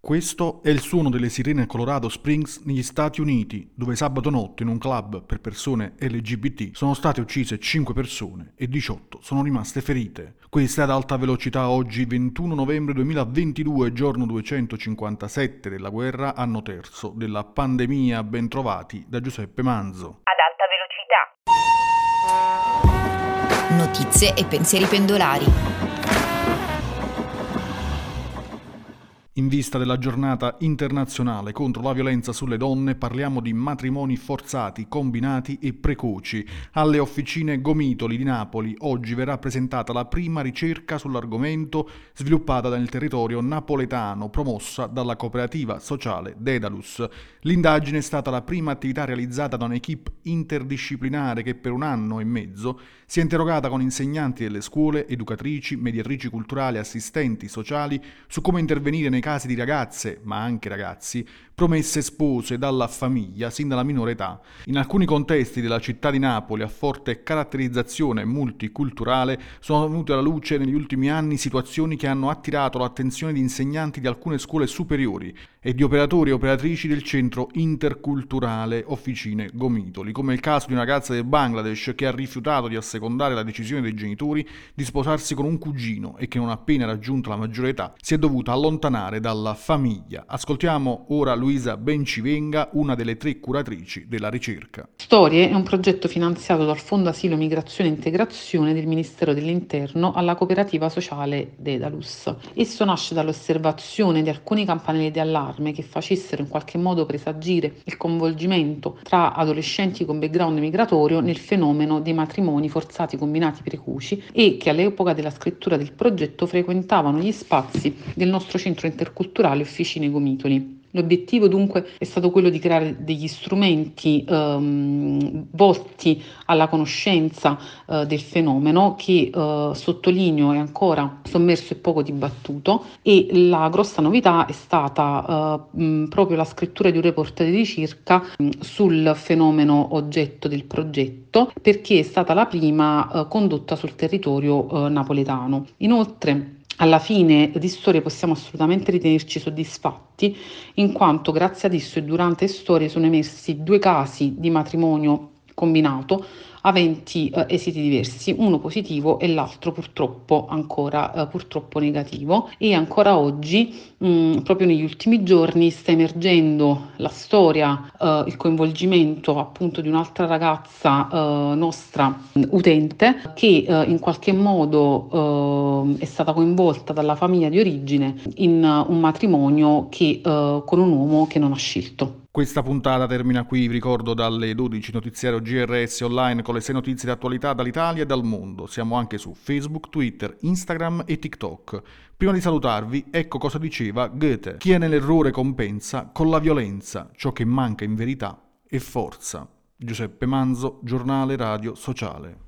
Questo è il suono delle sirene a Colorado Springs negli Stati Uniti, dove sabato notte in un club per persone LGBT sono state uccise 5 persone e 18 sono rimaste ferite. Questa è ad alta velocità oggi 21 novembre 2022, giorno 257 della guerra, anno terzo della pandemia. Bentrovati da Giuseppe Manzo. Ad alta velocità. Notizie e pensieri pendolari. In vista della giornata internazionale contro la violenza sulle donne parliamo di matrimoni forzati, combinati e precoci. Alle officine Gomitoli di Napoli oggi verrà presentata la prima ricerca sull'argomento sviluppata nel territorio napoletano, promossa dalla cooperativa sociale Dedalus. L'indagine è stata la prima attività realizzata da un'equipe interdisciplinare che per 1 anno e mezzo si è interrogata con insegnanti delle scuole, educatrici, mediatrici culturali, assistenti sociali su come intervenire nei casi di ragazze, ma anche ragazzi, promesse spose dalla famiglia sin dalla minore età. In alcuni contesti della città di Napoli a forte caratterizzazione multiculturale sono venute alla luce negli ultimi anni situazioni che hanno attirato l'attenzione di insegnanti di alcune scuole superiori e di operatori e operatrici del centro interculturale Officine Gomitoli, come il caso di una ragazza del Bangladesh che ha rifiutato di assecondare la decisione dei genitori di sposarsi con un cugino e che non appena raggiunta la maggiore età si è dovuta allontanare dalla famiglia. Ascoltiamo ora Luisa Bencivenga, una delle 3 curatrici della ricerca. Storie è un progetto finanziato dal Fondo Asilo Migrazione e Integrazione del Ministero dell'Interno alla cooperativa sociale Dedalus. Esso nasce dall'osservazione di alcuni campanelli di allarme che facessero in qualche modo presagire il coinvolgimento tra adolescenti con background migratorio nel fenomeno dei matrimoni forzati combinati precoci e che all'epoca della scrittura del progetto frequentavano gli spazi del nostro centro interculturale Officine Gomitoli. L'obiettivo dunque è stato quello di creare degli strumenti volti alla conoscenza del fenomeno che, sottolineo, è ancora sommerso e poco dibattuto, e la grossa novità è stata proprio la scrittura di un report di ricerca sul fenomeno oggetto del progetto, perché è stata la prima condotta sul territorio napoletano. Inoltre, alla fine di Storie possiamo assolutamente ritenerci soddisfatti, in quanto grazie ad esso e durante Storie sono emersi 2 casi di matrimonio combinato aventi esiti diversi, uno positivo e l'altro purtroppo ancora purtroppo negativo. E ancora oggi, proprio negli ultimi giorni, sta emergendo la storia, il coinvolgimento appunto di un'altra ragazza nostra utente che in qualche modo è stata coinvolta dalla famiglia di origine in un matrimonio che con un uomo che non ha scelto. Questa puntata termina qui, vi ricordo dalle 12 notiziario GRS online con le 6 notizie di attualità dall'Italia e dal mondo. Siamo anche su Facebook, Twitter, Instagram e TikTok. Prima di salutarvi, ecco cosa diceva Goethe: chi è nell'errore compensa con la violenza ciò che manca in verità è forza. Giuseppe Manzo, Giornale Radio Sociale.